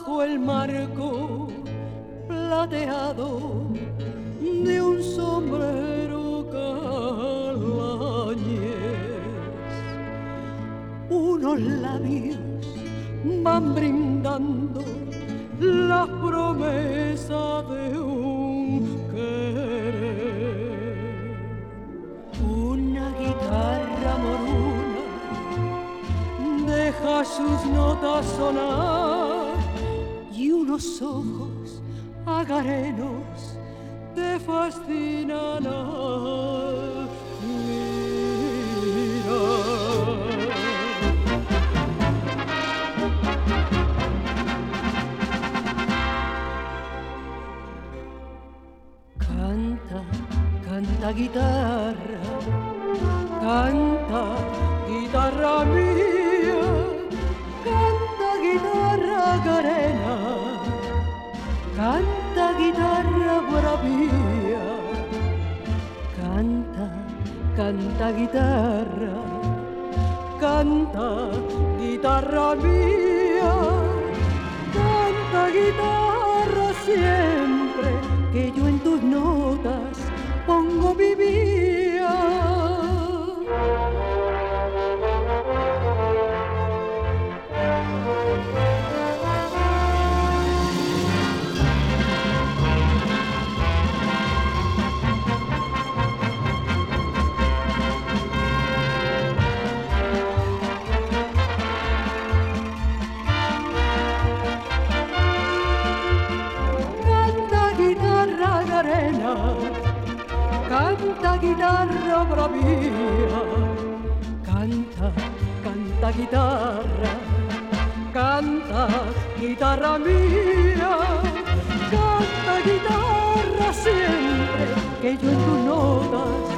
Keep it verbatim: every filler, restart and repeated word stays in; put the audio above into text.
bajo el marco plateado de un sombrero calañés. Unos labios van brindando las promesas de un querer. Una guitarra moruna deja sus notas sonar y unos ojos agarenos te fascinan al mirar. Canta, canta guitarra, canta guitarra mía, canta guitarra carena, canta guitarra bravía, canta, canta guitarra, canta guitarra mía, canta guitarra siempre que yo en tus notas pongo mi vida. Canta guitarra bravía, canta, canta guitarra, canta guitarra mía, canta guitarra siempre que yo en tus notas